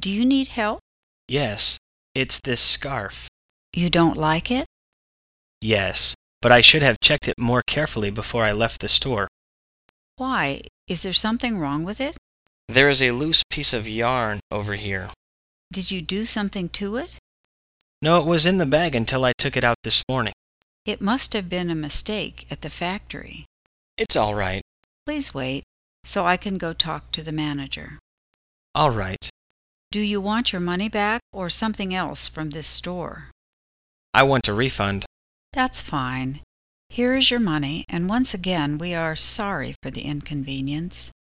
Do you need help? Yes, it's this scarf. You don't like it? Yes, but I should have checked it more carefully before I left the store. Why? Is there something wrong with it? There is a loose piece of yarn over here. Did you do something to it? No, it was in the bag until I took it out this morning. It must have been a mistake at the factory. It's all right. Please wait, so I can go talk to the manager. All right. Do you want your money back or something else from this store? I want a refund. That's fine. Here is your money, and once again we are sorry for the inconvenience.